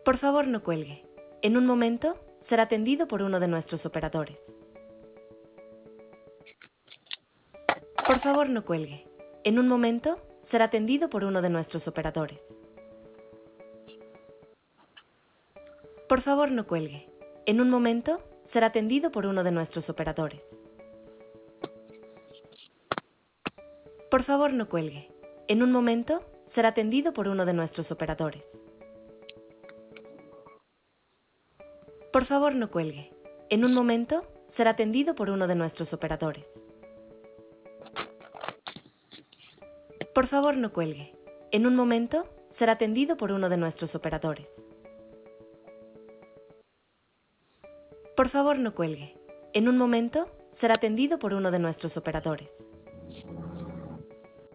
Por favor, no cuelgue. En un momento, será atendido por uno de nuestros operadores. Por favor, no cuelgue. En un momento, será atendido por uno de nuestros operadores. Por favor, no cuelgue. En un momento, será atendido por uno de nuestros operadores. Por favor, no cuelgue. En un momento, será atendido por uno de nuestros operadores. Por favor, no cuelgue. En un momento, será atendido por uno de nuestros operadores. Por favor, no cuelgue. En un momento, será atendido por uno de nuestros operadores. Por favor, no cuelgue. En un momento, será atendido por uno de nuestros operadores.